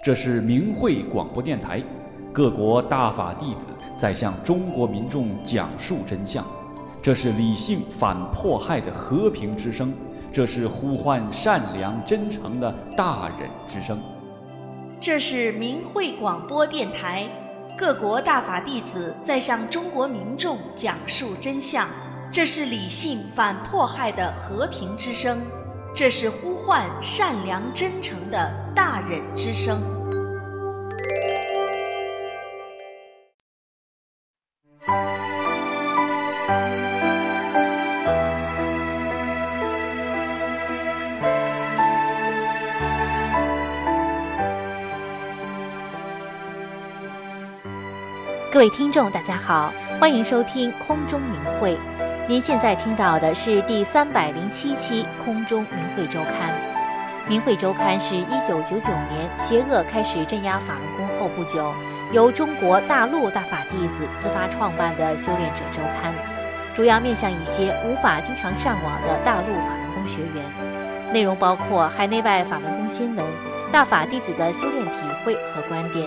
这是明慧广播电台，各国大法弟子在向中国民众讲述真相。这是理性反迫害的和平之声，这是呼唤善良真诚的大忍之声。 这是明慧广播电台，各国大法弟子在向中国民众讲述真相。这是理性反迫害的和平之声，这是呼唤善良真诚的大忍之声。 各位听众大家好，欢迎收听空中明慧。您现在听到的是第307期空中明慧周刊。明慧周刊是1999年邪恶开始镇压法轮功后不久，由中国大陆大法弟子自发创办的修炼者周刊，主要面向一些无法经常上网的大陆法轮功学员，内容包括海内外法轮功新闻、大法弟子的修炼体会和观点。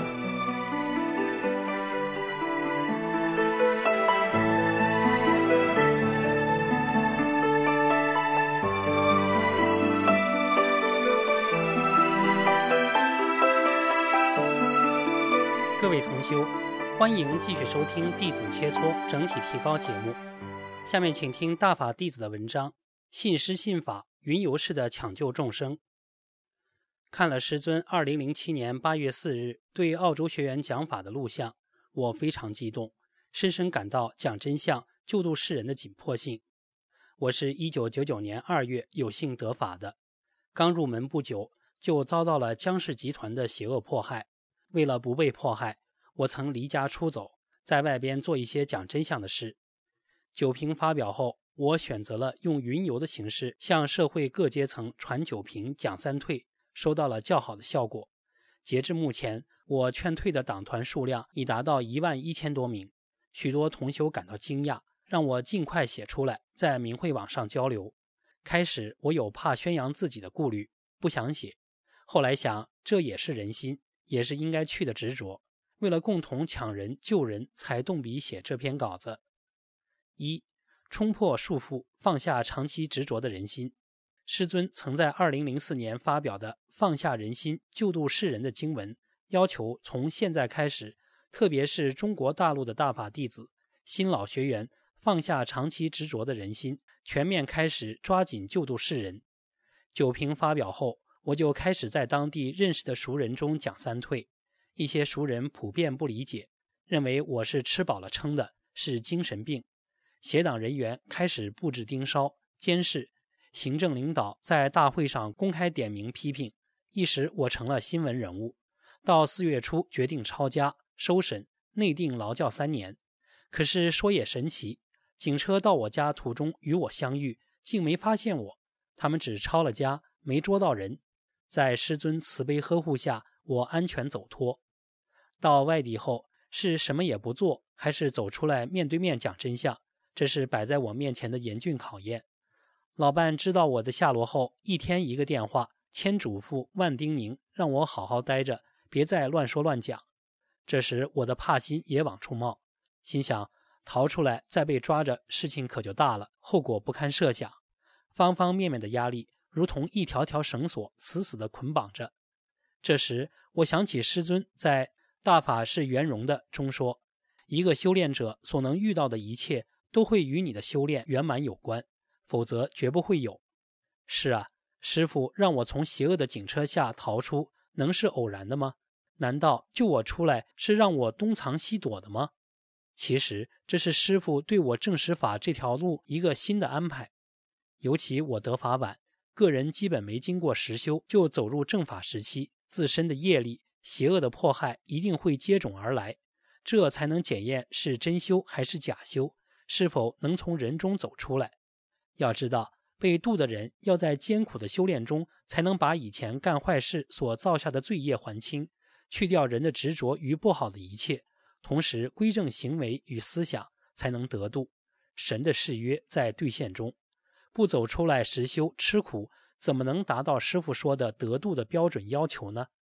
各位同修，欢迎继续收听弟子切磋整体提高节目。下面请听大法弟子的文章：信师信法，云游式的抢救众生。看了师尊2007年8月4日对澳洲学员讲法的录像，我非常激动，深深感到讲真相、救度世人的紧迫性。我是1999年2月有幸得法的，刚入门不久就遭到了江氏集团的邪恶迫害。为了不被迫害，我曾离家出走，在外边做一些讲真相的事。酒瓶发表后，我选择了用云游的形式向社会各阶层传酒瓶讲三退，收到了较好的效果。截至目前，我劝退的党团数量已达到11000多名，许多同修感到惊讶，让我尽快写出来，在明慧网上交流。开始我有怕宣扬自己的顾虑，不想写，后来想这也是人心，也是应该去的执着，为了共同抢人救人，才动笔写这篇稿子。1. 冲破束缚，放下长期执着的人心。师尊曾在2004年发表的放下人心，救度世人的经文，要求从现在开始，特别是中国大陆的大法弟子、新老学员，放下长期执着的人心，全面开始抓紧救度世人。酒瓶发表后，我就开始在当地认识的熟人中讲三退，一些熟人普遍不理解，认为我是吃饱了撑的，是精神病。邪党人员开始布置盯梢、监视，行政领导在大会上公开点名批评，一时我成了新闻人物。到4月初决定抄家、收审、内定劳教3年。可是说也神奇，警车到我家途中与我相遇，竟没发现我，他们只抄了家，没捉到人。在师尊慈悲呵护下，我安全走脱。到外地后，是什么也不做，还是走出来面对面讲真相，这是摆在我面前的严峻考验。老伴知道我的下落后，一天一个电话，千嘱咐万叮咛，让我好好待着，别再乱说乱讲。这时我的怕心也往出冒，心想逃出来再被抓着，事情可就大了，后果不堪设想。方方面面的压力如同一条条绳索死死地捆绑着。这时我想起师尊在《大法是圆融的》中说，一个修炼者所能遇到的一切都会与你的修炼圆满有关，否则绝不会有。是啊，师父让我从邪恶的警车下逃出，能是偶然的吗？难道救我出来是让我东藏西躲的吗？其实这是师父对我证实法这条路一个新的安排。尤其我得法晚，个人基本没经过实修就走入正法时期，自身的业力、邪恶的迫害一定会接踵而来，这才能检验是真修还是假修，是否能从人中走出来。要知道，被度的人要在艰苦的修炼中，才能把以前干坏事所造下的罪业还清，去掉人的执着与不好的一切，同时归正行为与思想，才能得度。神的誓约在兑现中，不走出来实修吃苦，怎么能达到师父说的得度的标准要求呢？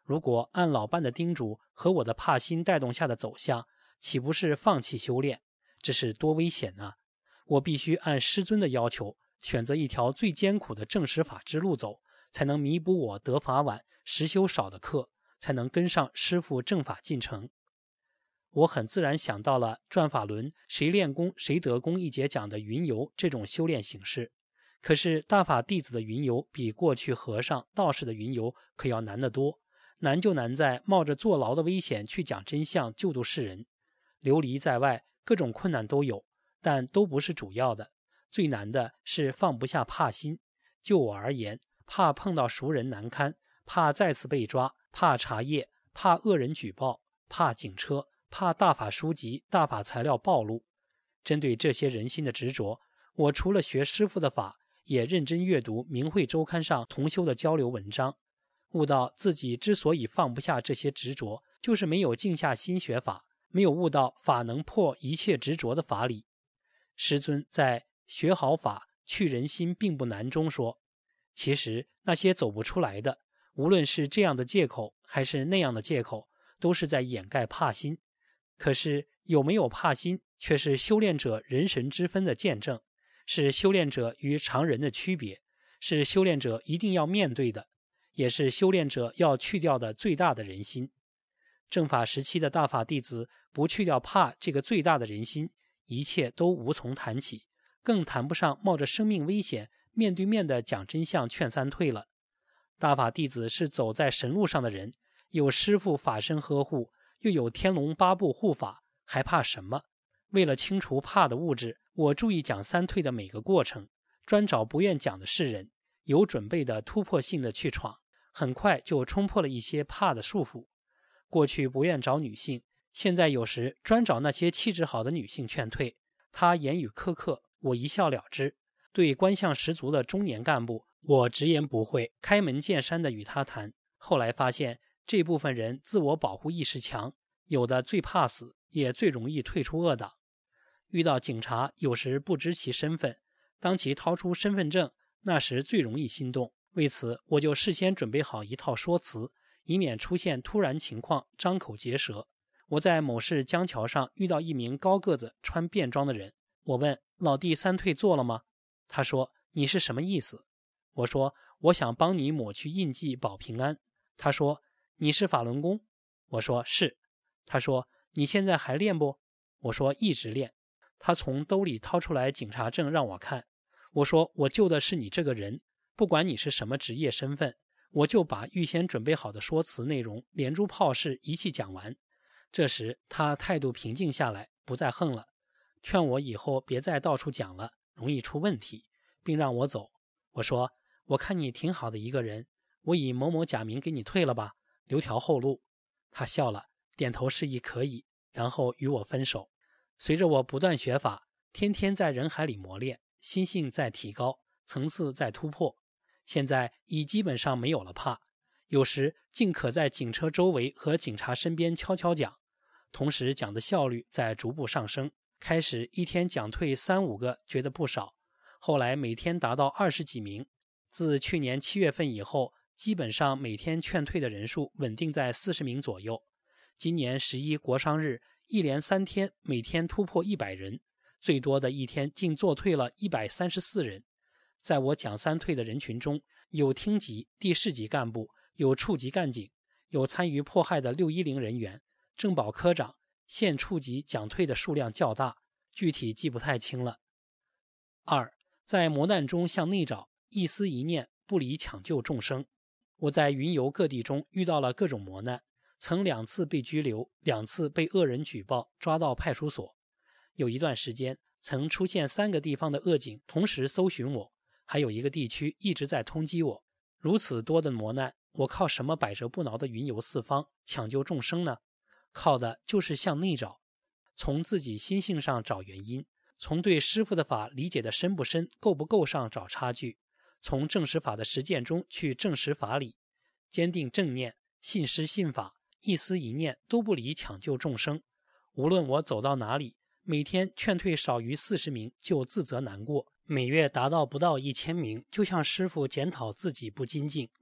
如果按老伴的叮嘱和我的帕心带动下的走向，岂不是放弃修炼？这是多危险啊！我必须按师尊的要求，选择一条最艰苦的正实法之路走，才能弥补我得法晚、实修少的课，才能跟上师父正法进程。我很自然想到了转法轮谁练功谁得功一节讲的云游这种修炼形式。可是大法弟子的云游比过去和尚道士的云游可要难得多，难就难在冒着坐牢的危险去讲真相救度世人。流离在外，各种困难都有，但都不是主要的。最难的是放不下怕心。就我而言，怕碰到熟人难堪，怕再次被抓，怕茶叶，怕恶人举报，怕警车，怕大法书籍、大法材料暴露。针对这些人心的执着，我除了学师父的法，也认真阅读明慧周刊上同修的交流文章，悟到自己之所以放不下这些执着，就是没有静下心学法，没有悟到法能破一切执着的法理。师尊在学好法去人心并不难中说，其实那些走不出来的，无论是这样的借口还是那样的借口，都是在掩盖怕心。可是有没有怕心，却是修炼者人神之分的见证，是修炼者与常人的区别，是修炼者一定要面对的，也是修炼者要去掉的最大的人心。正法时期的大法弟子不去掉怕这个最大的人心，一切都无从谈起，更谈不上冒着生命危险面对面的讲真相劝三退了。大法弟子是走在神路上的人，有师父法身呵护，又有天龙八部护法，还怕什么？为了清除怕的物质，我注意讲三退的每个过程，专找不愿讲的世人，有准备的突破性的去闯，很快就冲破了一些怕的束缚。过去不愿找女性，现在有时专找那些气质好的女性劝退。她言语苛刻，我一笑了之。对官相十足的中年干部，我直言不讳，开门见山地与他谈。后来发现这部分人自我保护意识强，有的最怕死，也最容易退出恶党。遇到警察有时不知其身份，当其掏出身份证，那时最容易心动。为此我就事先准备好一套说辞，以免出现突然情况张口结舌。我在某市江桥上遇到一名高个子穿便装的人，我问老弟三退做了吗？他说你是什么意思？我说我想帮你抹去印记保平安。他说你是法轮功？我说是。他说你现在还练不？我说一直练。他从兜里掏出来警察证让我看，我说我救的是你这个人，不管你是什么职业身份，我就把预先准备好的说辞内容连珠炮式一气讲完。这时他态度平静下来，不再横了，劝我以后别再到处讲了，容易出问题，并让我走。我说我看你挺好的一个人，我以某某假名给你退了吧，留条后路。他笑了，点头示意可以，然后与我分手。随着我不断学法，天天在人海里磨练，心性在提高，层次在突破，现在已基本上没有了怕，有时竟可在警车周围和警察身边悄悄讲，同时讲的效率在逐步上升，开始一天讲退3-5个觉得不少，后来每天达到20几名，自去年7月份以后，基本上每天劝退的人数稳定在40名左右。今年11国殇日一连3天每天突破100人，最多的一天竟做退了134人。在我讲三退的人群中，有厅级、地市级干部，有处级干警，有参与迫害的610人员，政保科长，县处级讲退的数量较大，具体记不太清了。2. 在磨难中向内找，一丝一念不离抢救众生。我在云游各地中遇到了各种磨难，曾2次被拘留，2次被恶人举报抓到派出所。有一段时间曾出现3个地方的恶警同时搜寻我，还有一个地区一直在通缉我。如此多的磨难，我靠什么百折不挠的云游四方抢救众生呢？靠的就是向内找，从自己心性上找原因，从对师父的法理解的深不深够不够上找差距，从正实法的实践中去证实法理，坚定正念，信师信法，一丝一念都不离抢救众生。无论我走到哪里，每天劝退少于40名就自责难过，每月达到不到1000名，就向师父检讨自己不精进。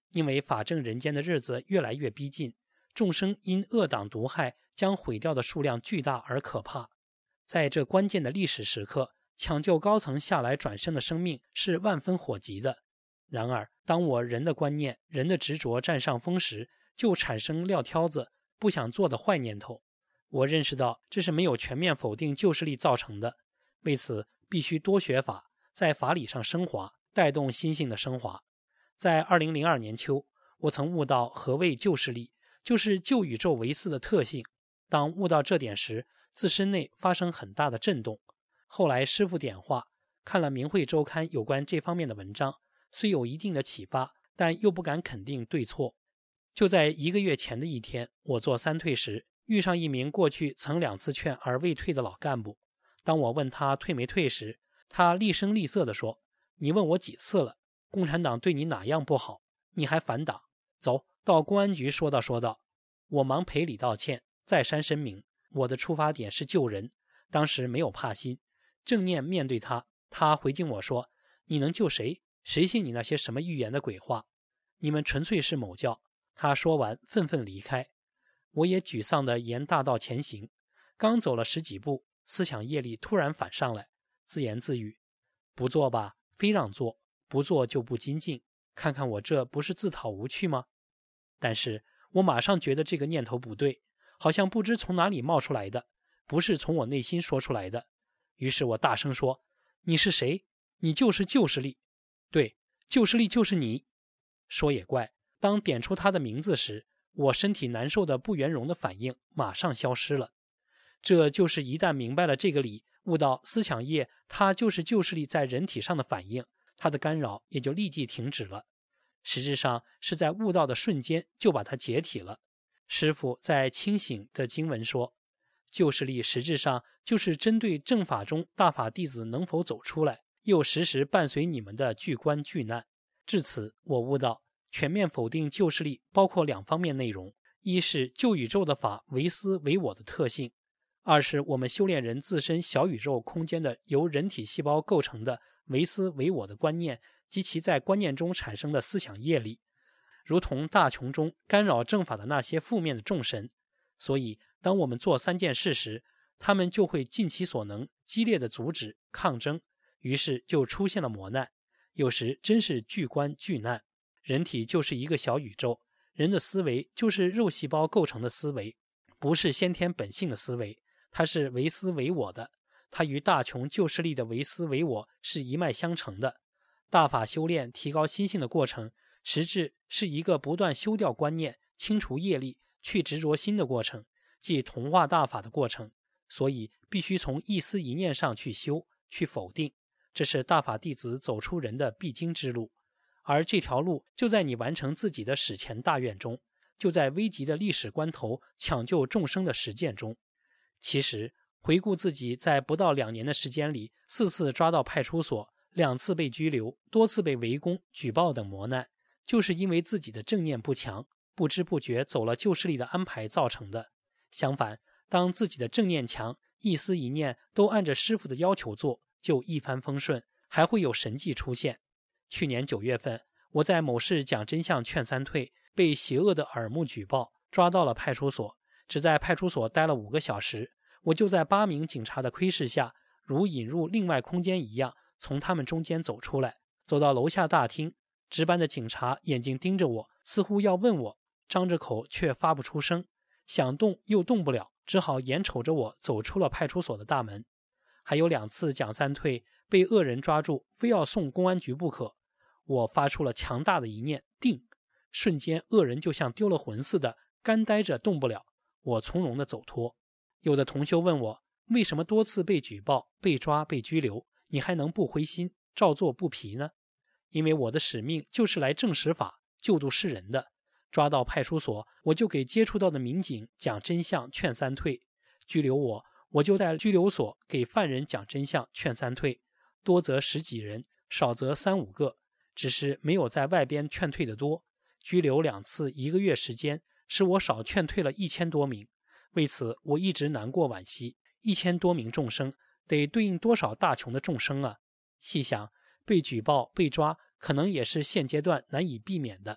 因为法正人间的日子越来越逼近，众生因恶党毒害将毁掉的数量巨大而可怕。在这关键的历史时刻，抢救高层下来转生的生命是万分火急的。然而，当我人的观念、人的执着占上风时，就产生撂挑子、不想做的坏念头。我认识到这是没有全面否定旧势力造成的，为此必须多学法，在法理上升华，带动心性的升华。在2002年秋，我曾悟到何谓旧势力，就是旧宇宙唯思的特性。当悟到这点时，自身内发生很大的震动。后来师父点化，看了明慧周刊有关这方面的文章，虽有一定的启发，但又不敢肯定对错。就在1个月前的一天，我做三退时，遇上一名过去曾2次劝而未退的老干部。当我问他退没退时，他厉声厉色地说：“你问我几次了？共产党对你哪样不好？你还反党？走到公安局说道说道。”我忙赔礼道歉，再三声明，我的出发点是救人，当时没有怕心，正念面对他。他回敬我说：“你能救谁？谁信你那些什么预言的鬼话？你们纯粹是某教。”他说完愤愤离开。我也沮丧地沿大道前行，刚走了10几步，思想业力突然反上来，自言自语：“不做吧，非让做；不做就不精进。看看我这不是自讨无趣吗？”但是我马上觉得这个念头不对，好像不知从哪里冒出来的，不是从我内心说出来的。于是我大声说：“你是谁？你就是旧势力。”“对，旧势力就是你。”说也怪，当点出他的名字时，我身体难受的不圆融的反应马上消失了。这就是一旦明白了这个理，悟到思想业它就是旧势力在人体上的反应，它的干扰也就立即停止了。实质上是在悟道的瞬间就把它解体了。师父在清醒的经文说，旧势力实质上就是针对正法中大法弟子能否走出来，又时时伴随你们的巨关巨难。至此我悟到，全面否定旧势力包括2方面内容：一是旧宇宙的法唯思唯我的特性；二是我们修炼人自身小宇宙空间的由人体细胞构成的唯思唯我的观念及其在观念中产生的思想业力，如同大穹中干扰正法的那些负面的众神。所以当我们做3件事时，他们就会尽其所能激烈的阻止抗争，于是就出现了磨难。有时真是巨关巨难。人体就是一个小宇宙，人的思维就是肉细胞构成的思维，不是先天本性的思维，它是唯思唯我的，它与大穹旧势力的唯思唯我是一脉相承的。大法修炼提高心性的过程，实质是一个不断修掉观念、清除业力、去执着心的过程，即同化大法的过程。所以必须从一思一念上去修，去否定，这是大法弟子走出人的必经之路。而这条路就在你完成自己的史前大愿中，就在危急的历史关头抢救众生的实践中。其实回顾自己在不到2年的时间里，4次抓到派出所，2次被拘留，多次被围攻、举报等磨难，就是因为自己的正念不强，不知不觉走了旧势力的安排造成的。相反，当自己的正念强，一思一念都按着师父的要求做，就一帆风顺，还会有神迹出现。去年9月份，我在某市讲真相劝3退，被邪恶的耳目举报，抓到了派出所，只在派出所待了5个小时，我就在8名警察的窥视下，如引入另外空间一样，从他们中间走出来，走到楼下大厅，值班的警察眼睛盯着我，似乎要问我，张着口却发不出声，想动又动不了，只好眼瞅着我走出了派出所的大门。还有2次讲3退，被恶人抓住，非要送公安局不可。我发出了强大的一念定，瞬间恶人就像丢了魂似的，干呆着动不了。我从容地走脱。有的同修问我，为什么多次被举报、被抓、被拘留，你还能不灰心，照做不疲呢？因为我的使命就是来证实法、救度世人的。抓到派出所，我就给接触到的民警讲真相劝3退；拘留我就在拘留所给犯人讲真相劝3退，多则10几人，少则3、5个，只是没有在外边劝退的多。拘留2次1个月时间，使我少劝退了1000多名。为此我一直难过惋惜，1000多名众生得对应多少大穹的众生啊！细想，被举报被抓可能也是现阶段难以避免的，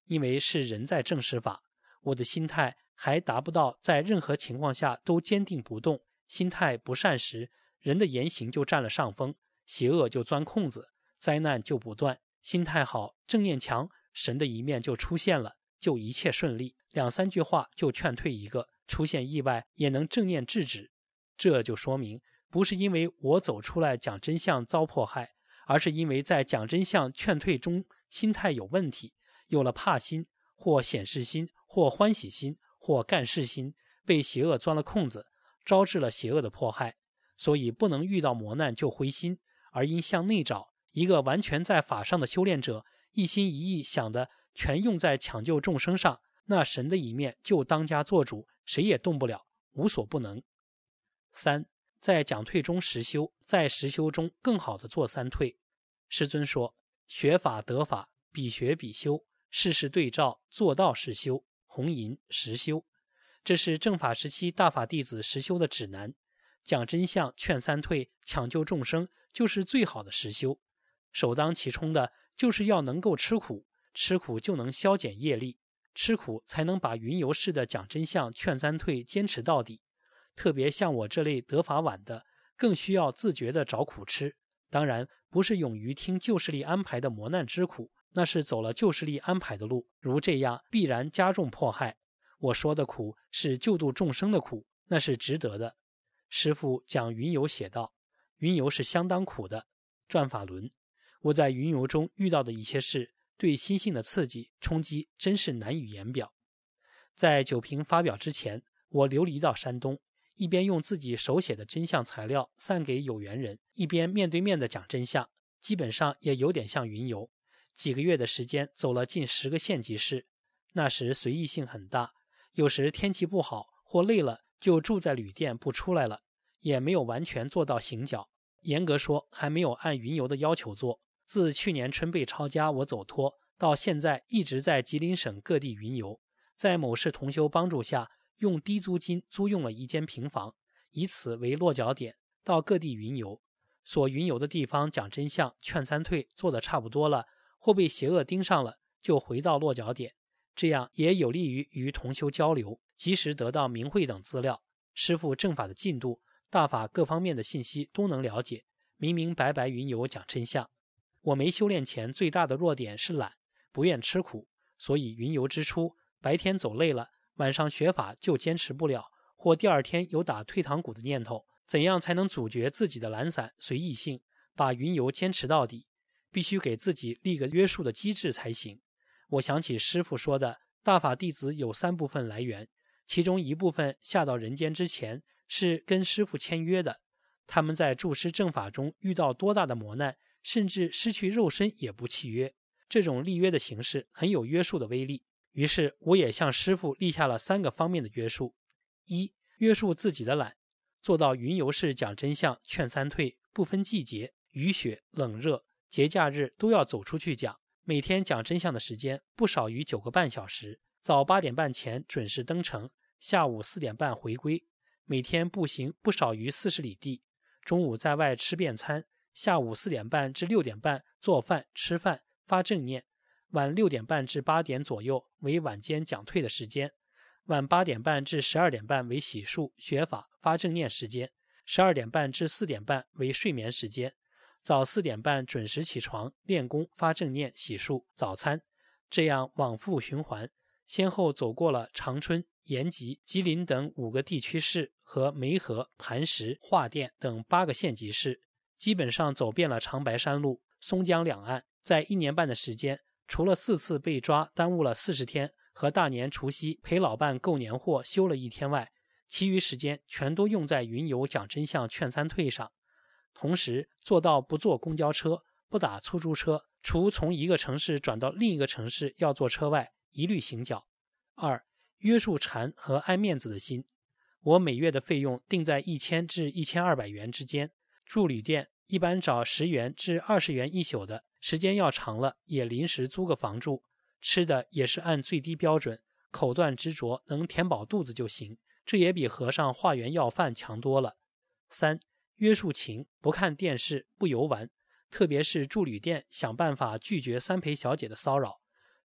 因为是人在正视法，我的心态还达不到在任何情况下都坚定不动。心态不善时，人的言行就占了上风，邪恶就钻空子，灾难就不断。心态好，正念强，神的一面就出现了，就一切顺利，2-3句话就劝退一个，出现意外也能正念制止。这就说明不是因为我走出来讲真相遭迫害，而是因为在讲真相劝退中心态有问题，有了怕心或显示心或欢喜心或干事心，被邪恶钻了空子，招致了邪恶的迫害。所以不能遇到磨难就灰心，而应向内找。一个完全在法上的修炼者，一心一意想的全用在抢救众生上，那神的一面就当家做主，谁也动不了，无所不能。3. 在讲退中实修，在实修中更好的做3退。师尊说，学法得法，比学比修，事事对照，做到是修，红银实修。这是正法时期大法弟子实修的指南。讲真相，劝3退，抢救众生，就是最好的实修。首当其冲的就是要能够吃苦，吃苦就能消减业力，吃苦才能把云游式的讲真相劝3退坚持到底。特别像我这类得法晚的，更需要自觉地找苦吃。当然不是勇于听旧势力安排的磨难之苦，那是走了旧势力安排的路，如这样必然加重迫害。我说的苦是救度众生的苦，那是值得的。师父讲云游写道，云游是相当苦的。转法轮，我在云游中遇到的一些事，对心性的刺激冲击真是难以言表。在酒瓶发表之前，我流离到山东，一边用自己手写的真相材料散给有缘人，一边面对面的讲真相，基本上也有点像云游。几个月的时间走了近10个县级市，那时随意性很大，有时天气不好或累了就住在旅店不出来了，也没有完全做到行脚。严格说还没有按云游的要求做。自去年春被抄家我走脱，到现在一直在吉林省各地云游，在某市同修帮助下，用低租金租用了一间平房，以此为落脚点，到各地云游。所云游的地方讲真相劝3退做得差不多了，或被邪恶盯上了，就回到落脚点，这样也有利于与同修交流，及时得到明慧等资料，师父正法的进度，大法各方面的信息都能了解，明明白白云游讲真相。我没修炼前最大的弱点是懒，不愿吃苦，所以云游之初，白天走累了，晚上学法就坚持不了，或第2天有打退堂鼓的念头。怎样才能阻绝自己的懒散随意性，把云游坚持到底？必须给自己立个约束的机制才行。我想起师父说的，大法弟子有3部分来源，其中一部分下到人间之前是跟师父签约的，他们在助师正法中遇到多大的磨难，甚至失去肉身也不契约。这种立约的形式很有约束的威力。于是我也向师父立下了3个方面的约束。1. 约束自己的懒，做到云游式讲真相劝3退，不分季节，雨雪冷热，节假日都要走出去讲。每天讲真相的时间不少于9个半小时，早8点半前准时登城，下午4点半回归。每天步行不少于40里地，中午在外吃便餐，下午4点半至6点半做饭吃饭发正念，晚6点半至8点左右为晚间讲退的时间，晚8点半至12点半为洗漱学法发正念时间，12点半至4点半为睡眠时间，早4点半准时起床练功发正念洗漱早餐，这样往复循环，先后走过了长春、延吉、吉林等5个地区市和梅河、磐石、桦甸等8个县级市，基本上走遍了长白山路、松江两岸。在1年半的时间，除了4次被抓耽误了40天和大年除夕陪老伴购年货休了1天外，其余时间全都用在云游讲真相劝3退上。同时做到不坐公交车，不打出租车，除从一个城市转到另一个城市要坐车外，一律行脚。2. 约束馋和爱面子的心。我每月的费用定在1000至1200元之间，住旅店一般找10元至20元一宿的，时间要长了也临时租个房住，吃的也是按最低标准，口断执着能填饱肚子就行，这也比和尚化缘要饭强多了。3. 约束情，不看电视，不游玩，特别是住旅店想办法拒绝3陪小姐的骚扰，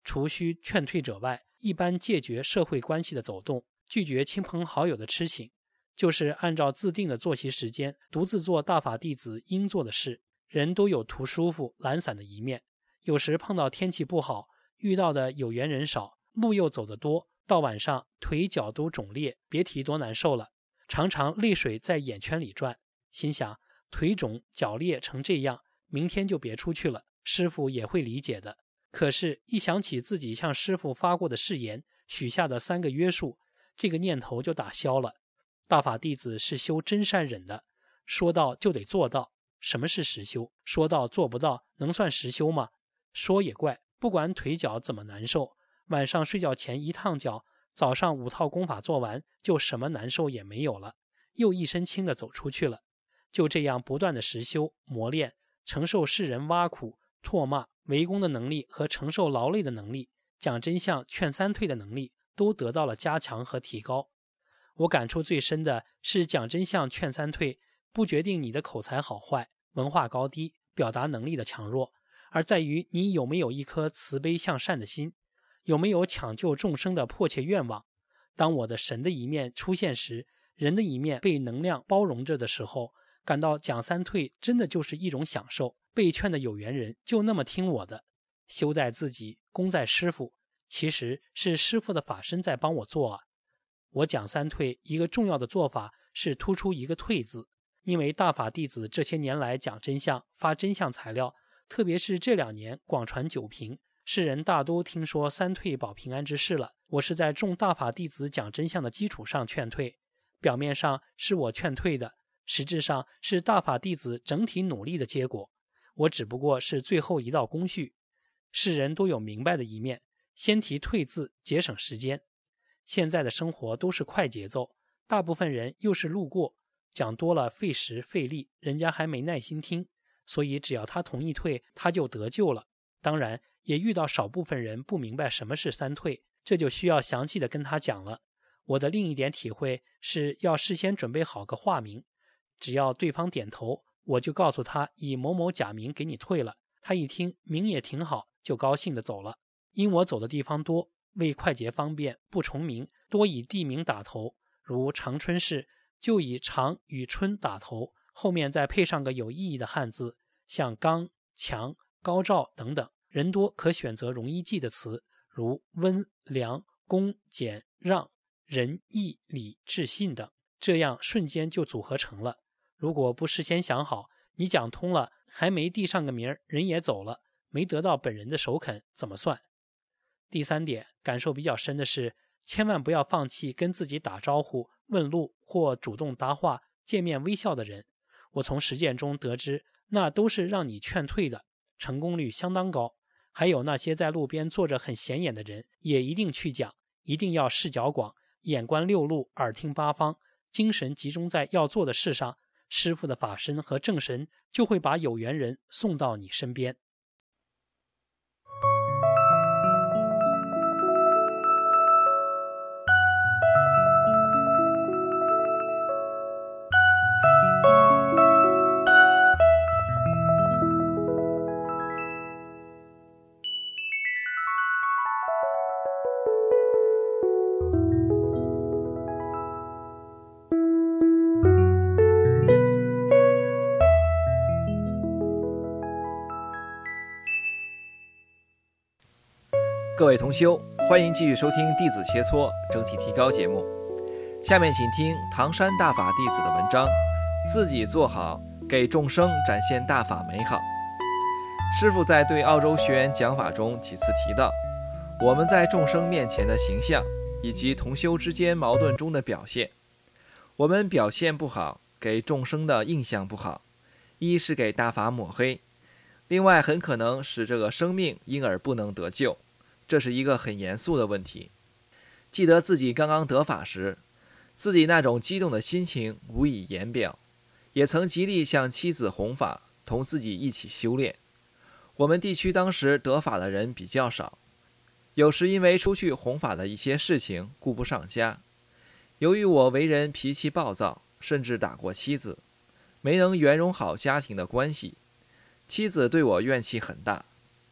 除需劝退者外，一般戒绝社会关系的走动，拒绝亲朋好友的吃请，就是按照自定的作息时间，独自做大法弟子应做的事。人都有图舒服、懒散的一面，有时碰到天气不好，遇到的有缘人少，路又走得多，到晚上腿脚都肿裂，别提多难受了。常常泪水在眼圈里转，心想腿肿脚裂成这样，明天就别出去了，师父也会理解的。可是，一想起自己向师父发过的誓言，许下的3个约束，这个念头就打消了。大法弟子是修真善忍的，说到就得做到。什么是实修？说到做不到，能算实修吗？说也怪，不管腿脚怎么难受，晚上睡觉前一烫脚，早上5套功法做完，就什么难受也没有了，又一身轻的走出去了。就这样不断的实修磨练，承受世人挖苦、唾骂、围攻的能力和承受劳累的能力，讲真相、劝三退的能力都得到了加强和提高。我感触最深的是讲真相、劝三退，不决定你的口才好坏、文化高低、表达能力的强弱，而在于你有没有一颗慈悲向善的心，有没有抢救众生的迫切愿望。当我的神的一面出现时，人的一面被能量包容着的时候，感到讲三退真的就是一种享受。被劝的有缘人就那么听我的，修在自己，功在师父，其实是师父的法身在帮我做啊。我讲三退一个重要的做法是突出一个退字，因为大法弟子这些年来讲真相、发真相材料，特别是这2年广传九平，世人大都听说三退保平安之事了。我是在众大法弟子讲真相的基础上劝退，表面上是我劝退的，实质上是大法弟子整体努力的结果，我只不过是最后一道工序。世人都有明白的一面，先提退字节省时间。现在的生活都是快节奏，大部分人又是路过，讲多了费时费力，人家还没耐心听，所以只要他同意退，他就得救了。当然也遇到少部分人不明白什么是三退，这就需要详细的跟他讲了。我的另一点体会是要事先准备好个化名，只要对方点头，我就告诉他以某某假名给你退了，他一听名也挺好，就高兴的走了。因我走的地方多，为快捷方便，不重名，多以地名打头，如长春市就以长与春打头，后面再配上个有意义的汉字，像刚、强、高照等等。人多可选择容易记的词，如温、良、恭、俭、让、仁、义、礼、智、信等，这样瞬间就组合成了。如果不事先想好，你讲通了，还没递上个名，人也走了，没得到本人的首肯，怎么算？第3点，感受比较深的是，千万不要放弃跟自己打招呼、问路或主动搭话、见面微笑的人。我从实践中得知，那都是让你劝退的，成功率相当高。还有那些在路边坐着很显眼的人，也一定去讲，一定要视角广，眼观六路，耳听八方，精神集中在要做的事上，师父的法身和正神就会把有缘人送到你身边。 各位同修，欢迎继续收听《弟子切磋整体提高》节目。下面请听唐山大法弟子的文章：自己做好，给众生展现大法美好。师父在对澳洲学员讲法中几次提到，我们在众生面前的形象，以及同修之间矛盾中的表现。我们表现不好，给众生的印象不好，一是给大法抹黑，另外很可能使这个生命因而不能得救。这是一个很严肃的问题。记得自己刚刚得法时，自己那种激动的心情无以言表，也曾极力向妻子弘法，同自己一起修炼。我们地区当时得法的人比较少，有时因为出去弘法的一些事情顾不上家。由于我为人脾气暴躁，甚至打过妻子，没能圆融好家庭的关系，妻子对我怨气很大。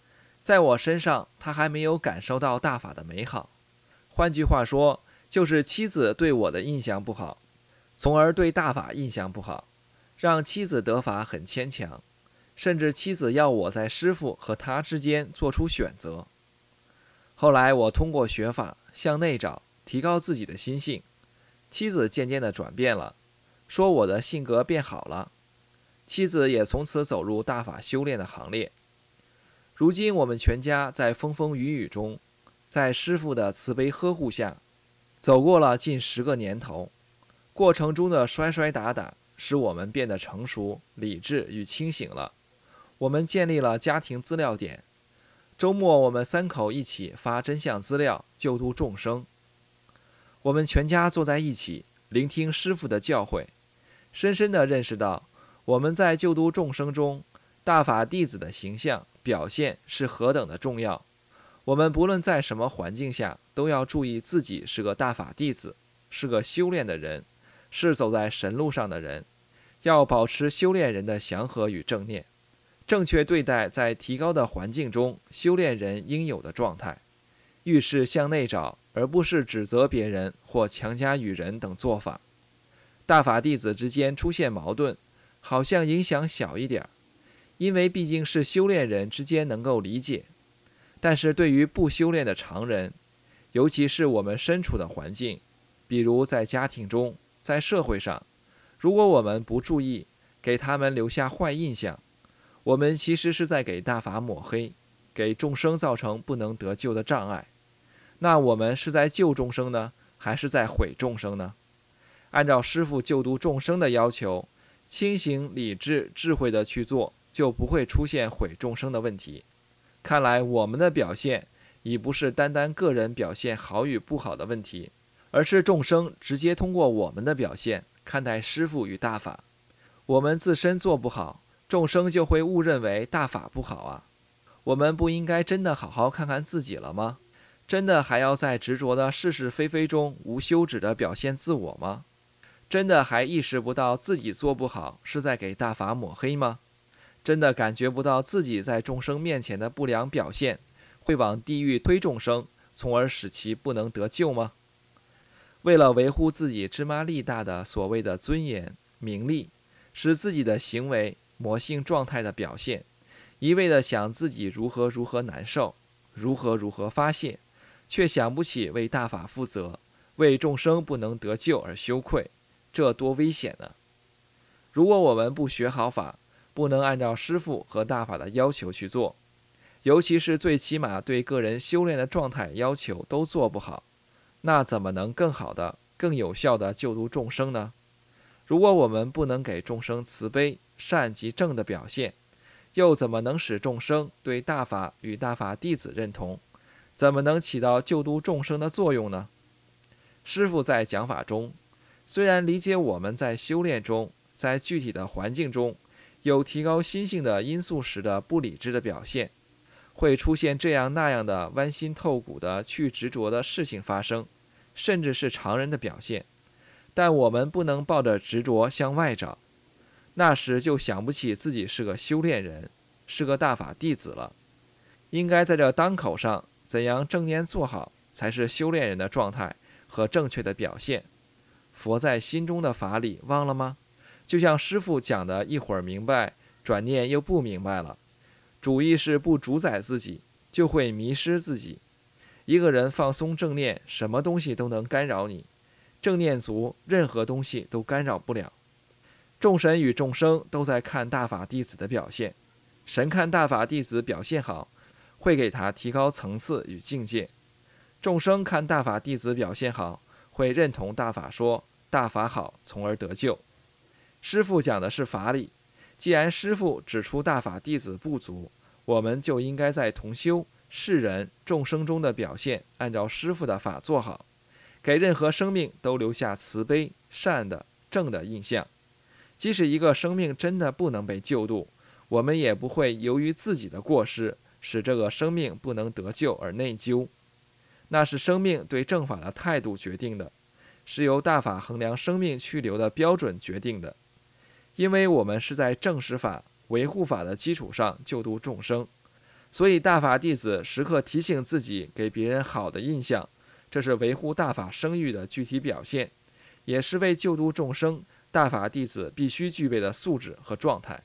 在我身上他还没有感受到大法的美好。换句话说，就是妻子对我的印象不好，从而对大法印象不好，让妻子得法很牵强，甚至妻子要我在师父和他之间做出选择。后来我通过学法向内找，提高自己的心性，妻子渐渐地转变了，说我的性格变好了，妻子也从此走入大法修炼的行列。如今我们全家在风风雨雨中，在师父的慈悲呵护下，走过了近10个年头。过程中的摔摔打打使我们变得成熟、理智与清醒了。我们建立了家庭资料点，周末我们3口一起发真相资料，救度众生。我们全家坐在一起，聆听师父的教诲，深深地认识到我们在救度众生中，大法弟子的形象表现是何等的重要。我们不论在什么环境下，都要注意自己是个大法弟子，是个修炼的人，是走在神路上的人，要保持修炼人的祥和与正念，正确对待在提高的环境中修炼人应有的状态。遇事向内找，而不是指责别人或强加于人等做法。大法弟子之间出现矛盾，好像影响小一点，因为毕竟是修炼人之间能够理解。但是对于不修炼的常人，尤其是我们身处的环境，比如在家庭中，在社会上，如果我们不注意，给他们留下坏印象，我们其实是在给大法抹黑，给众生造成不能得救的障碍。那我们是在救众生呢，还是在毁众生呢？按照师父救度众生的要求，清醒、理智、智慧的去做，就不会出现毁众生的问题。看来我们的表现已不是单单个人表现好与不好的问题，而是众生直接通过我们的表现看待师父与大法。我们自身做不好，众生就会误认为大法不好啊。我们不应该真的好好看看自己了吗？真的还要在执着的是是非非中无休止地表现自我吗？真的还意识不到自己做不好是在给大法抹黑吗？真的感觉不到自己在众生面前的不良表现会往地狱推众生，从而使其不能得救吗？为了维护自己芝麻粒大的所谓的尊严、名利，使自己的行为魔性状态的表现，一味地想自己如何如何难受，如何如何发泄，却想不起为大法负责，为众生不能得救而羞愧，这多危险呢！如果我们不学好法，不能按照师父和大法的要求去做，尤其是最起码对个人修炼的状态要求都做不好，那怎么能更好的、更有效的救度众生呢？如果我们不能给众生慈悲、善及正的表现，又怎么能使众生对大法与大法弟子认同？怎么能起到救度众生的作用呢？师父在讲法中，虽然理解我们在修炼中，在具体的环境中有提高心性的因素时的不理智的表现，会出现这样那样的剜心透骨的去执着的事情发生，甚至是常人的表现，但我们不能抱着执着向外找，那时就想不起自己是个修炼人，是个大法弟子了。应该在这当口上怎样正念做好，才是修炼人的状态和正确的表现。佛在心中的法理忘了吗？就像师父讲的，一会儿明白，转念又不明白了。主意识不主宰自己，就会迷失自己。一个人放松正念，什么东西都能干扰你，正念足，任何东西都干扰不了。众神与众生都在看大法弟子的表现，神看大法弟子表现好，会给他提高层次与境界；众生看大法弟子表现好，会认同大法说大法好，从而得救。师父讲的是法理，既然师父指出大法弟子不足，我们就应该在同修、世人、众生中的表现按照师父的法做好，给任何生命都留下慈悲、善的、正的印象。即使一个生命真的不能被救度，我们也不会由于自己的过失使这个生命不能得救而内疚。那是生命对正法的态度决定的，是由大法衡量生命去留的标准决定的。因为我们是在正实法、维护法的基础上救度众生， 所以大法弟子时刻提醒自己给别人好的印象，这是维护大法声誉的具体表现，也是为救度众生大法弟子必须具备的素质和状态。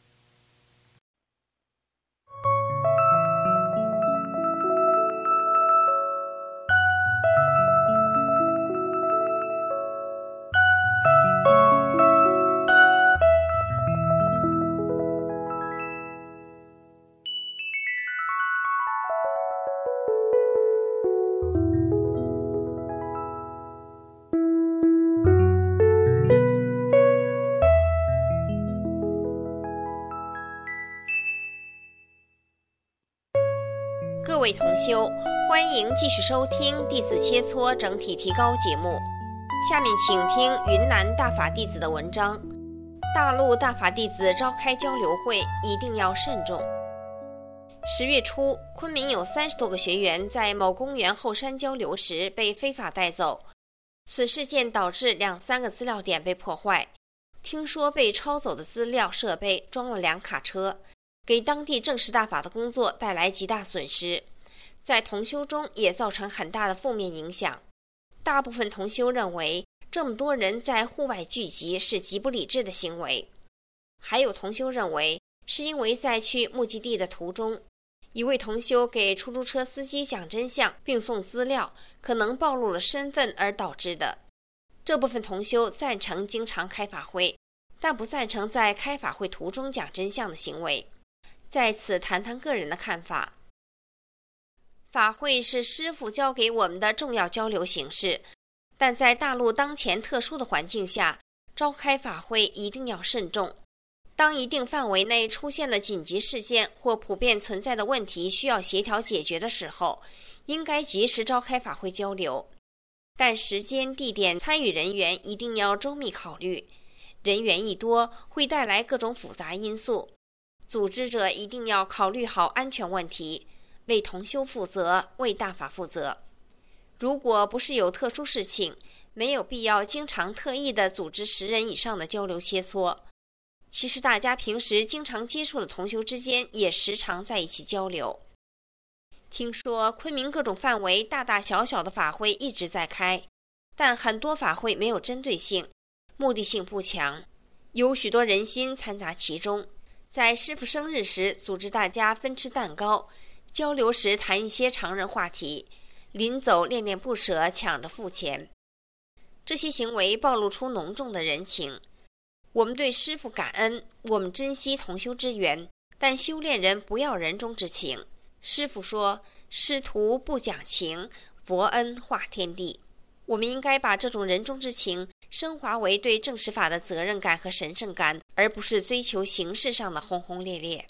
各位同修，欢迎继续收听弟子切磋整体提高节目。下面请听云南大法弟子的文章。大陆大法弟子召开交流会，一定要慎重。10月初，昆明有30多个学员在某公园后山交流时被非法带走，此事件导致2-3个资料点被破坏。听说被抄走的资料设备装了2卡车，给当地证实大法的工作带来极大损失，在同修中也造成很大的负面影响。大部分同修认为这么多人在户外聚集是极不理智的行为，还有同修认为是因为在去目的地的途中，一位同修给出租车司机讲真相并送资料，可能暴露了身份而导致的。这部分同修赞成经常开法会，但不赞成在开法会途中讲真相的行为。在此谈谈个人的看法。法会是师父教给我们的重要交流形式，但在大陆当前特殊的环境下，召开法会一定要慎重。当一定范围内出现了紧急事件或普遍存在的问题需要协调解决的时候，应该及时召开法会交流。但时间、地点、参与人员一定要周密考虑，人员一多会带来各种复杂因素，组织者一定要考虑好安全问题，为同修负责，为大法负责。如果不是有特殊事情，没有必要经常特意的组织10人以上的交流切磋。其实大家平时经常接触的同修之间也时常在一起交流。听说昆明各种范围大大小小的法会一直在开，但很多法会没有针对性，目的性不强，有许多人心掺杂其中。在师父生日时组织大家分吃蛋糕，交流时谈一些常人话题，临走恋恋不舍，抢着付钱。这些行为暴露出浓重的人情。我们对师父感恩，我们珍惜同修之缘，但修炼人不要人中之情。师父说，师徒不讲情，佛恩化天地。我们应该把这种人中之情升华为对正实法的责任感和神圣感，而不是追求形式上的轰轰烈烈。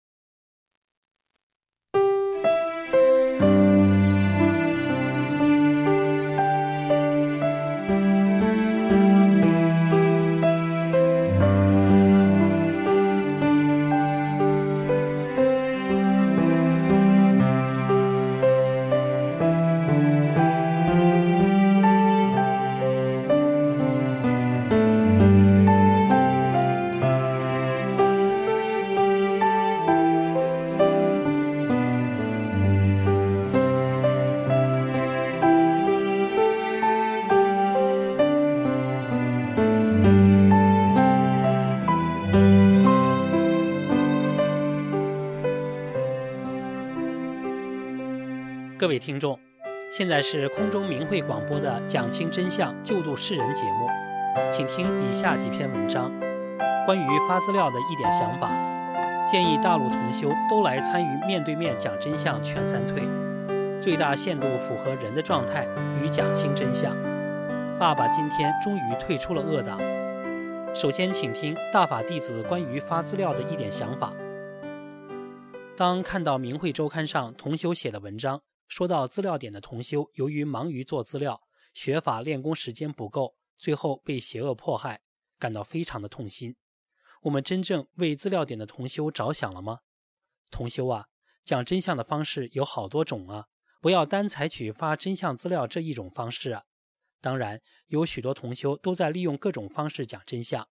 各位听众，现在是空中明慧广播的讲清真相救度世人节目，请听以下几篇文章。关于发资料的一点想法，建议大陆同修都来参与面对面讲真相全3退，最大限度符合人的状态与讲清真相。爸爸今天终于退出了恶党。首先请听大法弟子关于发资料的一点想法。当看到明慧周刊上同修写的文章，说到资料点的同修由于忙于做资料，学法练功时间不够，最后被邪恶迫害，感到非常的痛心。我们真正为资料点的同修着想了吗？同修啊，讲真相的方式有好多种啊，不要单采取发真相资料这一种方式啊。当然，有许多同修都在利用各种方式讲真相，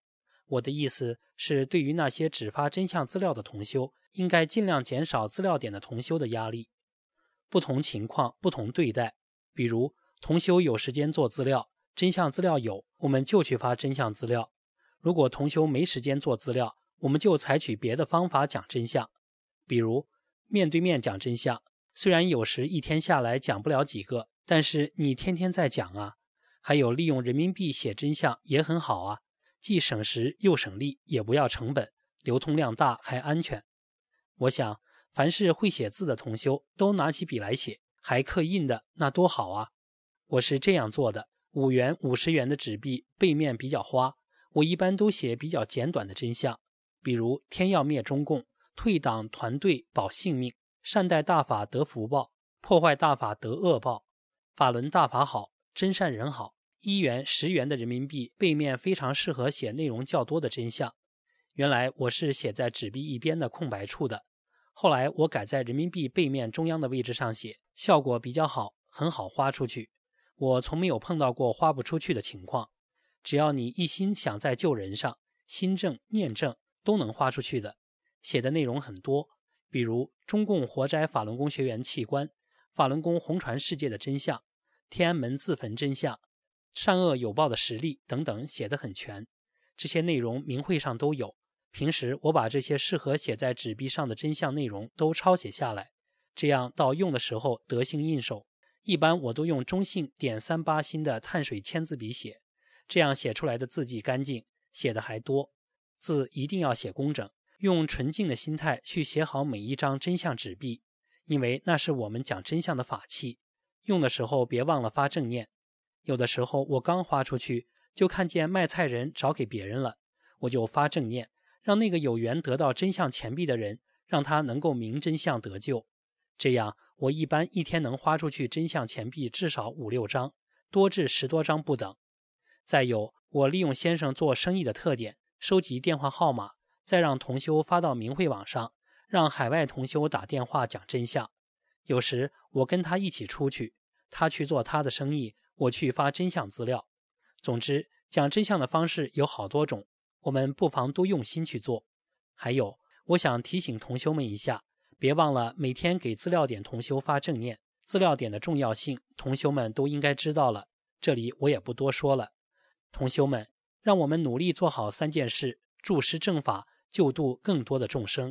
我的意思是，对于那些只发真相资料的同修，应该尽量减少资料点的同修的压力。不同情况不同对待，比如同修有时间做资料，真相资料有，我们就去发真相资料；如果同修没时间做资料，我们就采取别的方法讲真相，比如面对面讲真相。虽然有时一天下来讲不了几个，但是你天天在讲啊。还有利用人民币写真相也很好啊，既省时又省力，也不要成本，流通量大还安全。我想凡是会写字的同修都拿起笔来写，还刻印的，那多好啊。我是这样做的，5元、50元的纸币背面比较花，我一般都写比较简短的真相，比如天要灭中共，退党团队保性命，善待大法得福报，破坏大法得恶报，法轮大法好，真善人好。1元、10元的人民币背面非常适合写内容较多的真相。原来我是写在纸币一边的空白处的，后来我改在人民币背面中央的位置上写，效果比较好，很好花出去。我从没有碰到过花不出去的情况，只要你一心想在救人上，心正念正都能花出去的。写的内容很多，比如中共活摘法轮功学员器官，法轮功红传世界的真相，天安门自焚真相，善恶有报的实例等等，写得很全。这些内容明会上都有，平时我把这些适合写在纸币上的真相内容都抄写下来，这样到用的时候得心应手。一般我都用中性点38芯的碳水签字笔写，这样写出来的字迹干净，写的还多。字一定要写工整，用纯净的心态去写好每一张真相纸币，因为那是我们讲真相的法器。用的时候别忘了发正念。有的时候我刚花出去，就看见卖菜人找给别人了，我就发正念，让那个有缘得到真相钱币的人，让他能够明真相得救。这样我一般一天能花出去真相钱币至少5、6张，多至10多张不等。再有，我利用先生做生意的特点，收集电话号码，再让同修发到明慧网上，让海外同修打电话讲真相。有时我跟他一起出去，他去做他的生意，我去发真相资料。总之，讲真相的方式有好多种，我们不妨都用心去做。还有，我想提醒同修们一下，别忘了每天给资料点同修发正念。资料点的重要性，同修们都应该知道了，这里我也不多说了。同修们，让我们努力做好3件事，助施正法，救度更多的众生。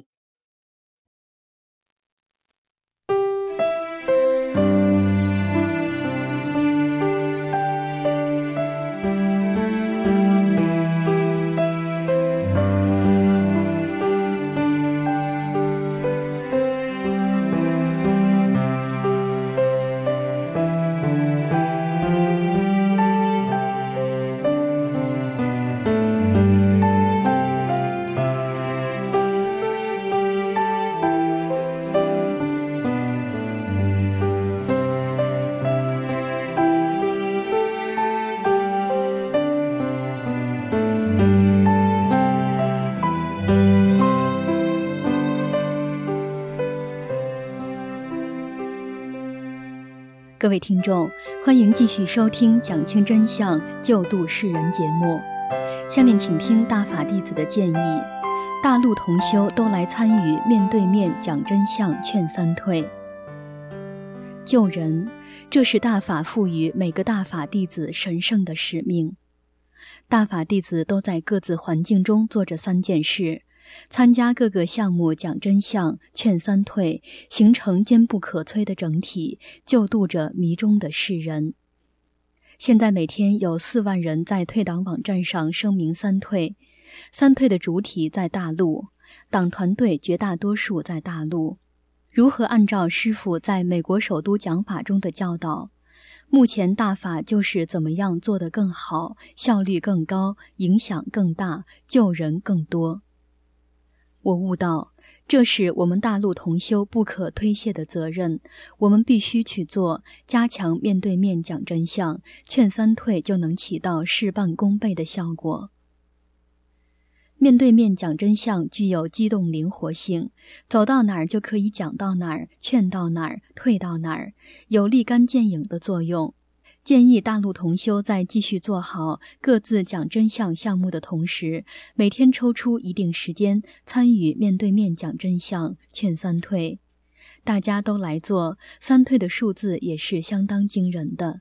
各位听众，欢迎继续收听讲清真相救度世人节目。下面请听大法弟子的建议，大陆同修都来参与面对面讲真相劝三退。救人，这是大法赋予每个大法弟子神圣的使命。大法弟子都在各自环境中做着3件事，参加各个项目讲真相劝三退，形成坚不可摧的整体，救度着迷中的世人。现在每天有4万人在退党网站上声明三退，三退的主体在大陆，党团队绝大多数在大陆。如何按照师父在美国首都讲法中的教导，目前大法就是怎么样做得更好，效率更高，影响更大，救人更多。我悟到，这是我们大陆同修不可推卸的责任，我们必须去做，加强面对面讲真相，劝三退就能起到事半功倍的效果。面对面讲真相具有机动灵活性，走到哪儿就可以讲到哪儿，劝到哪儿，退到哪儿，有立竿见影的作用。 建议大陆同修在继续做好各自讲真相项目的同时，每天抽出一定时间参与面对面讲真相，劝三退。大家都来做，三退的数字也是相当惊人的。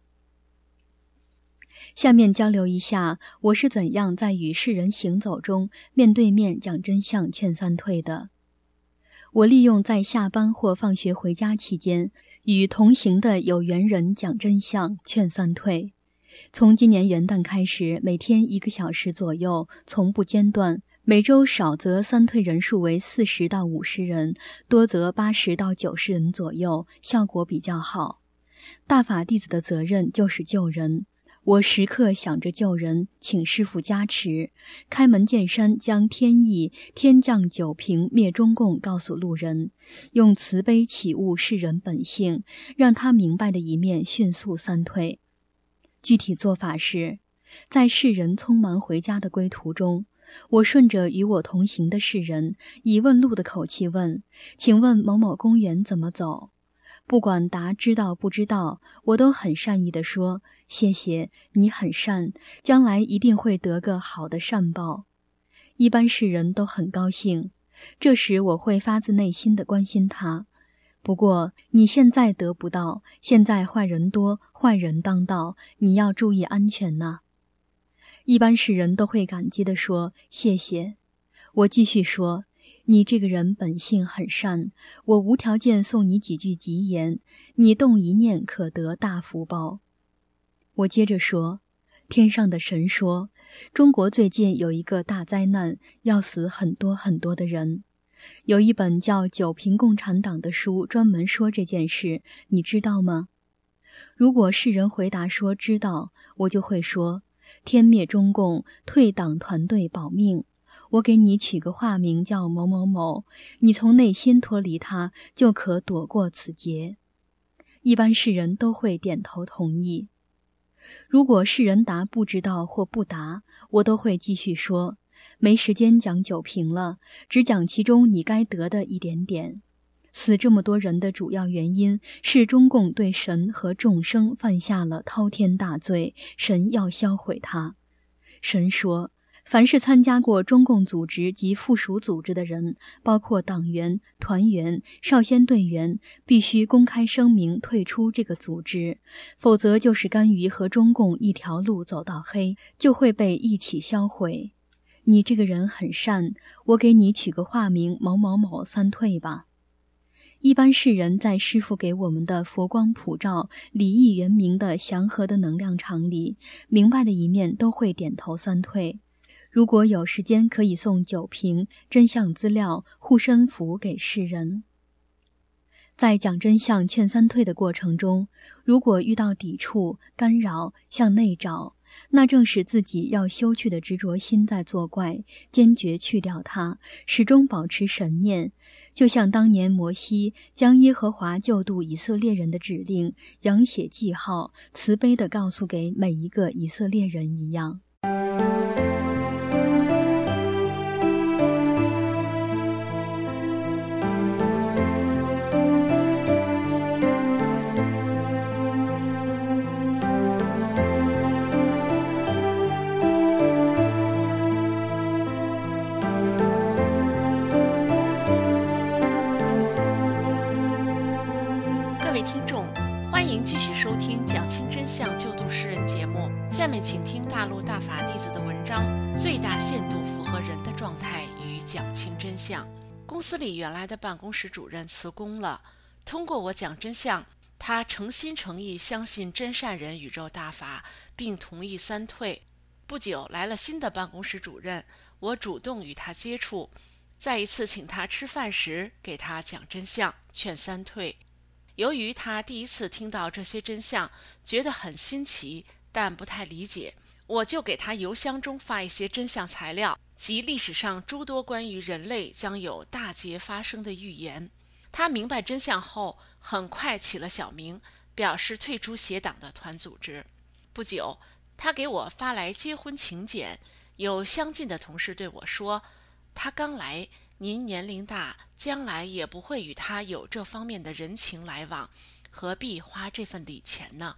下面交流一下我是怎样在与世人行走中面对面讲真相劝三退的。我利用在下班或放学回家期间，与同行的有缘人讲真相劝三退。从今年元旦开始，每天1个小时左右，从不间断，每周少则三退人数为40到50人，多则80到90人左右，效果比较好。大法弟子的责任就是救人，我时刻想着救人，请师父加持，开门见山将天意天降九平灭中共告诉路人，用慈悲启悟世人本性，让他明白的一面迅速三退。具体做法是，在世人匆忙回家的归途中，我顺着与我同行的世人，以问路的口气问，请问某某公园怎么走？不管答知道不知道，我都很善意地说，谢谢，你很善，将来一定会得个好的善报。一般世人都很高兴，这时我会发自内心地关心他。不过你现在得不到，现在坏人多，坏人当道，你要注意安全呐。一般世人都会感激地说，谢谢。我继续说，你这个人本性很善，我无条件送你几句吉言，你动一念可得大福报。我接着说，天上的神说，中国最近有一个大灾难，要死很多很多的人。有一本叫《九平共产党》的书专门说这件事，你知道吗？如果世人回答说知道，我就会说，天灭中共，退党团队保命。我给你取个化名叫某某某，你从内心脱离他，就可躲过此劫。一般世人都会点头同意。如果世人答不知道或不答，我都会继续说，没时间讲九平了，只讲其中你该得的一点点。死这么多人的主要原因是中共对神和众生犯下了滔天大罪，神要销毁他。神说，凡是参加过中共组织及附属组织的人，包括党员、团员、少先队员，必须公开声明退出这个组织，否则就是甘于和中共一条路走到黑，就会被一起销毁。你这个人很善，我给你取个化名某某某三退吧。一般世人在师父给我们的佛光普照、礼义圆明的祥和的能量场里，明白的一面都会点头三退。如果有时间，可以送九平真相资料、护身符给世人。在讲真相劝三退的过程中，如果遇到抵触、干扰、向内找，那正是自己要修去的执着心在作怪，坚决去掉它，始终保持神念，就像当年摩西将耶和华救度以色列人的指令扬写记号，慈悲地告诉给每一个以色列人一样。 各位听众，欢迎继续收听讲清真相救度世人节目。下面请听大陆大法弟子的文章，最大限度符合人的状态与讲清真相。公司里原来的办公室主任辞工了，通过我讲真相，他诚心诚意相信真善人宇宙大法，并同意三退。不久来了新的办公室主任，我主动与他接触，在一次请他吃饭时，给他讲真相，劝三退。由于他第一次听到这些真相，觉得很新奇，但不太理解，我就给他邮箱中发一些真相材料及历史上诸多关于人类将有大劫发生的预言。他明白真相后，很快起了小名，表示退出协党的团组织。不久，他给我发来结婚请柬，有相近的同事对我说，他刚来，您年龄大，将来也不会与他有这方面的人情来往，何必花这份礼钱呢？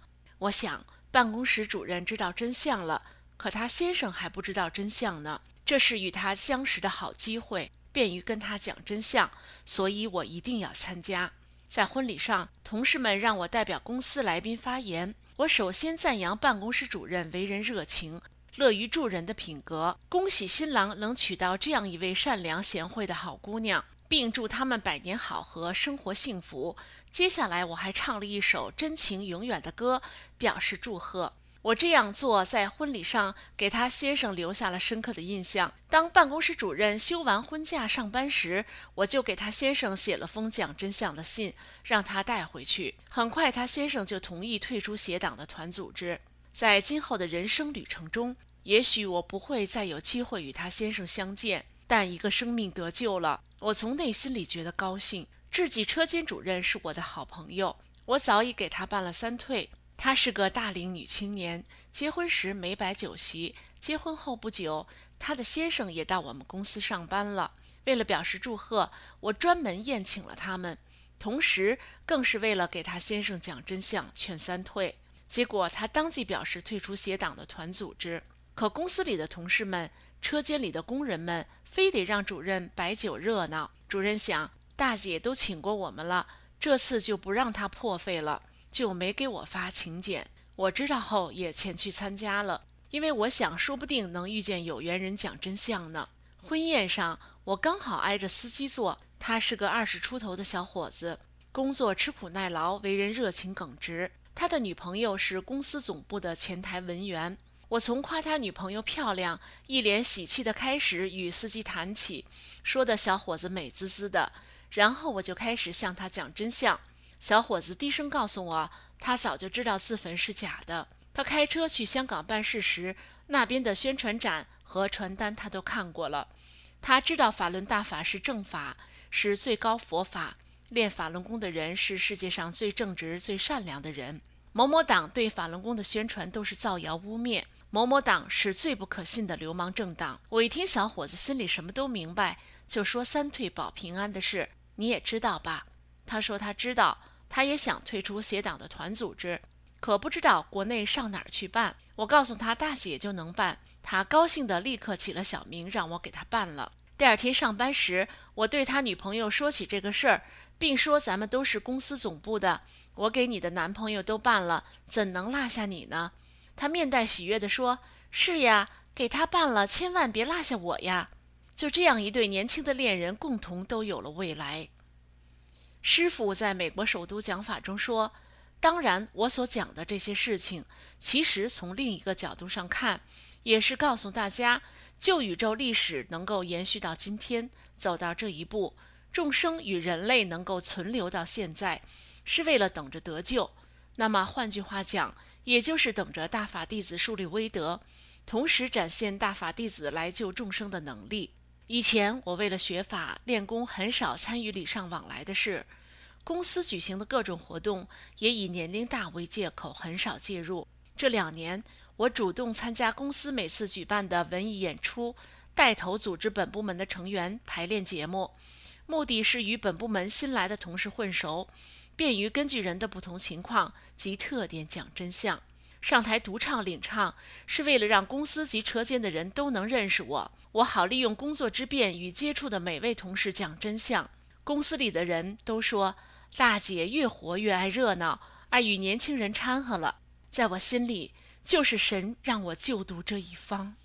我想，办公室主任知道真相了，可他先生还不知道真相呢。这是与他相识的好机会，便于跟他讲真相，所以我一定要参加。在婚礼上，同事们让我代表公司来宾发言。我首先赞扬办公室主任为人热情、乐于助人的品格，恭喜新郎能娶到这样一位善良贤惠的好姑娘，并祝他们百年好合，生活幸福。接下来我还唱了一首真情永远的歌，表示祝贺。我这样做在婚礼上给他先生留下了深刻的印象。当办公室主任休完婚假上班时，我就给他先生写了封讲真相的信，让他带回去。很快他先生就同意退出协党的团组织。在今后的人生旅程中，也许我不会再有机会与他先生相见，但一个生命得救了，我从内心里觉得高兴。智己车间主任是我的好朋友，我早已给他办了3退。她是个大龄女青年，结婚时没摆酒席，结婚后不久，她的先生也到我们公司上班了。为了表示祝贺，我专门宴请了他们，同时更是为了给她先生讲真相，劝3退。结果他当即表示退出协党的团组织，可公司里的同事们、车间里的工人们非得让主任摆酒热闹。主任想，大姐都请过我们了，这次就不让她破费了，就没给我发请柬。我知道后也前去参加了，因为我想说不定能遇见有缘人讲真相呢。婚宴上我刚好挨着司机坐，他是个20出头的小伙子，工作吃苦耐劳，为人热情耿直。他的女朋友是公司总部的前台文员。我从夸他女朋友漂亮，一脸喜气的开始与司机谈起，说的小伙子美滋滋的，然后我就开始向他讲真相。小伙子低声告诉我，他早就知道自焚是假的。他开车去香港办事时，那边的宣传展和传单他都看过了。他知道法轮大法是正法，是最高佛法，练法轮功的人是世界上最正直、最善良的人。某某党对法轮功的宣传都是造谣污蔑，某某党是最不可信的流氓政党。我一听小伙子心里什么都明白，就说3退保平安的事你也知道吧？他说他知道，他也想退出协党的团组织，可不知道国内上哪儿去办。我告诉他大姐就能办，他高兴地立刻起了小名，让我给他办了。第2天上班时，我对他女朋友说起这个事儿，并说咱们都是公司总部的，我给你的男朋友都办了，怎能落下你呢？他面带喜悦地说，是呀，给他办了，千万别落下我呀。就这样，一对年轻的恋人共同都有了未来。师父在美国首都讲法中说，当然我所讲的这些事情，其实从另一个角度上看，也是告诉大家，旧宇宙历史能够延续到今天，走到这一步，众生与人类能够存留到现在，是为了等着得救。那么换句话讲，也就是等着大法弟子树立威德，同时展现大法弟子来救众生的能力。以前我为了学法练功，很少参与礼尚往来的事，公司举行的各种活动也以年龄大为借口，很少介入。这2年，我主动参加公司每次举办的文艺演出，带头组织本部门的成员排练节目，目的是与本部门新来的同事混熟，便于根据人的不同情况及特点讲真相。上台独唱领唱，是为了让公司及车间的人都能认识我，我好利用工作之便与接触的每位同事讲真相。公司里的人都说，大姐越活越爱热闹，爱与年轻人掺和了。在我心里，就是神让我救度这一方。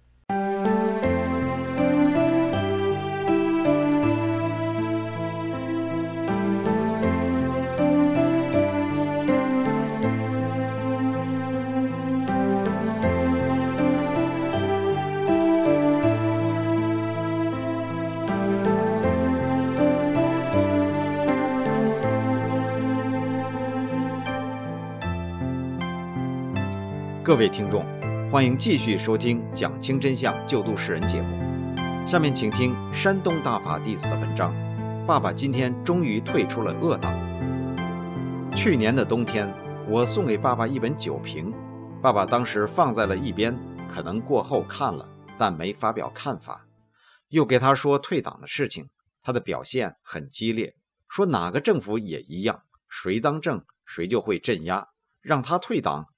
各位听众，欢迎继续收听讲清真相救度世人节目。下面请听山东大法弟子的文章。爸爸今天终于退出了恶党。去年的冬天，我送给爸爸一本酒评，爸爸当时放在了一边，可能过后看了，但没发表看法。又给他说退党的事情，他的表现很激烈，说哪个政府也一样，谁当政谁就会镇压，让他退党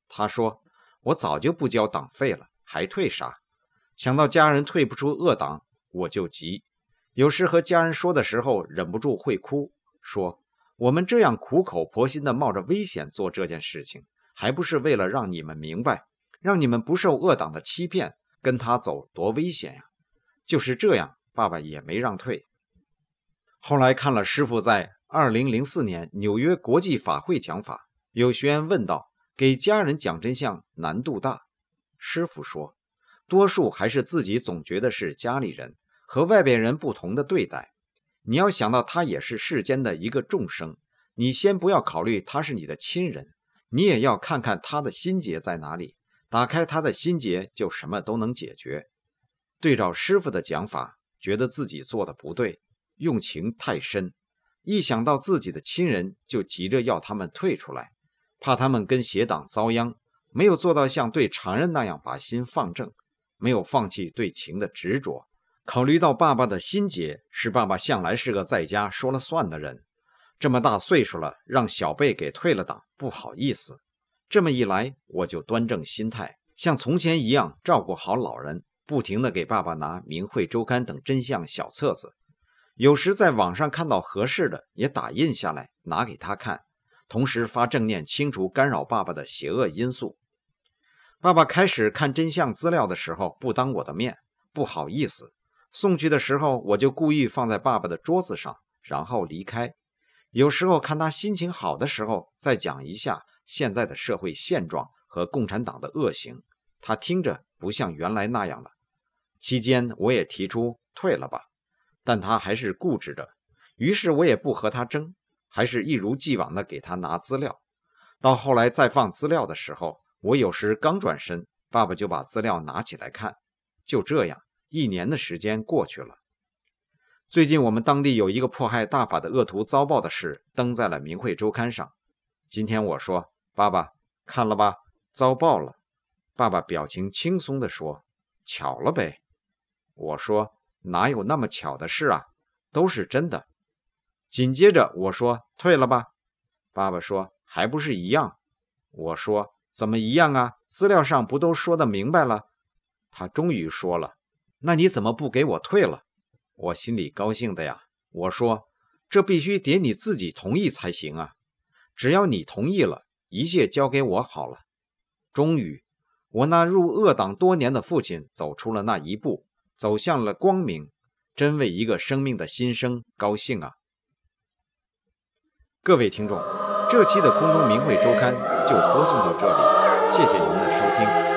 他说，我早就不交党费了，还退啥？想到家人退不出恶党，我就急。有时和家人说的时候，忍不住会哭，说我们这样苦口婆心地冒着危险做这件事情，还不是为了让你们明白，让你们不受恶党的欺骗，跟他走多危险呀。就是这样，爸爸也没让退。后来看了师父在2004年纽约国际法会讲法，有学员问道，给家人讲真相难度大。师父说，多数还是自己总觉得是家里人，和外边人不同的对待。你要想到他也是世间的一个众生，你先不要考虑他是你的亲人，你也要看看他的心结在哪里，打开他的心结，就什么都能解决。对照师父的讲法，觉得自己做的不对，用情太深，一想到自己的亲人，就急着要他们退出来，怕他们跟邪党遭殃，没有做到像对常人那样把心放正，没有放弃对情的执着。考虑到爸爸的心结，是爸爸向来是个在家说了算的人，这么大岁数了，让小辈给退了党，不好意思。这么一来，我就端正心态，像从前一样照顾好老人，不停地给爸爸拿《明慧周刊》等真相小册子，有时在网上看到合适的，也打印下来拿给他看，同时发正念清除干扰爸爸的邪恶因素。爸爸开始看真相资料的时候，不当我的面，不好意思，送去的时候我就故意放在爸爸的桌子上，然后离开。有时候看他心情好的时候，再讲一下现在的社会现状和共产党的恶行，他听着不像原来那样了。期间我也提出退了吧，但他还是固执着，于是我也不和他争，还是一如既往的给他拿资料。到后来再放资料的时候，我有时刚转身，爸爸就把资料拿起来看。就这样1年的时间过去了。最近我们当地有一个迫害大法的恶徒遭报的事登在了《明慧周刊》上。今天我说，爸爸看了吧，遭报了。爸爸表情轻松地说，巧了呗。我说，哪有那么巧的事啊，都是真的。紧接着我说，退了吧。爸爸说，还不是一样。我说，怎么一样啊，资料上不都说得明白了。他终于说了，那你怎么不给我退了？我心里高兴的呀。我说，这必须得你自己同意才行啊，只要你同意了，一切交给我好了。终于，我那入恶党多年的父亲走出了那一步，走向了光明，真为一个生命的新生高兴啊。各位听众，这期的空中明慧周刊就播送到这里，谢谢您的收听。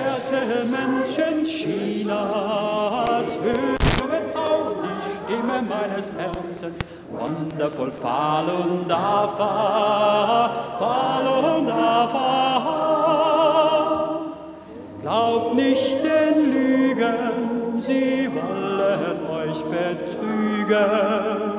Menschen Chinas, höret auf die Stimme meines Herzens, wonderful Falun Dafa, Falun Dafa. Glaubt nicht den Lügen, sie wollen euch betrügen.